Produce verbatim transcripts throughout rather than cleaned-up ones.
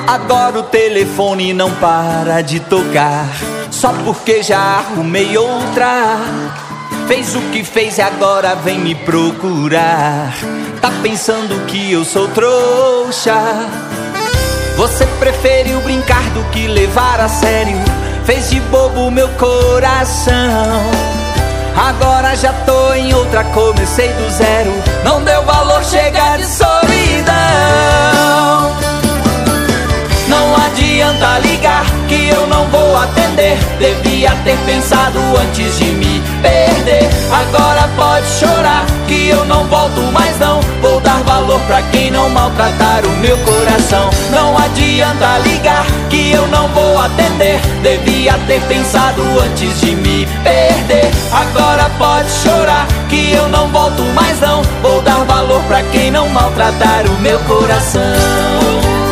Agora o telefone não para de tocar, só porque já arrumei outra. Fez o que fez e agora vem me procurar. Tá pensando que eu sou trouxa. Você preferiu brincar do que levar a sério. Fez de bobo meu coração. Agora já tô em outra, comecei do zero. Não deu valor, chega de solidão. Não adianta ligar que eu não vou atender. Devia ter pensado antes de me perder. Agora pode chorar que eu não volto mais não. Vou dar valor pra quem não maltratar o meu coração. Não adianta ligar que eu não vou atender. Devia ter pensado antes de me perder. Agora pode chorar que eu não volto mais não. Vou dar valor pra quem não maltratar o meu coração.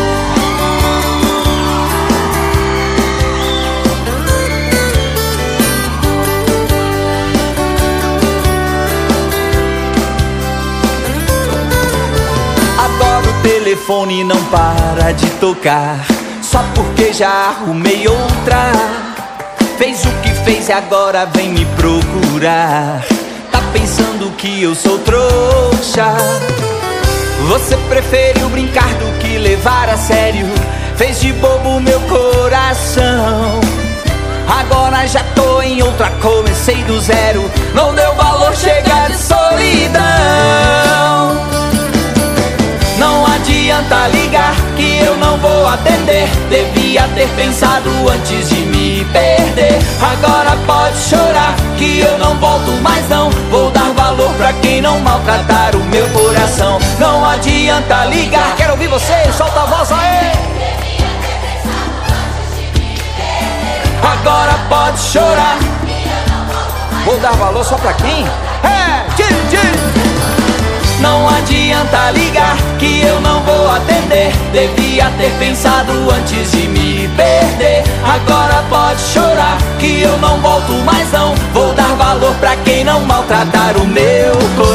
O telefone não para de tocar, só porque já arrumei outra. Fez o que fez e agora vem me procurar. Tá pensando que eu sou trouxa. Você preferiu brincar do que levar a sério. Fez de bobo meu coração. Agora já tô em outra, comecei do zero. Não deu valor, chega de solidão. Não adianta ligar que eu não vou atender. Devia ter pensado antes de me perder. Agora pode chorar que eu não volto mais não. Vou dar valor pra quem não maltratar o meu coração. Não adianta ligar. Quero ouvir você, solta a voz aí. Devia ter pensado antes de me perder. Agora pode chorar Que eu não volto mais. Vou dar valor só pra quem? É, tchim, tchim. Não adianta ligar que eu não vou atender. Devia ter pensado antes de me perder. Agora pode chorar que eu não volto mais não. Vou dar valor pra quem não maltratar o meu coração.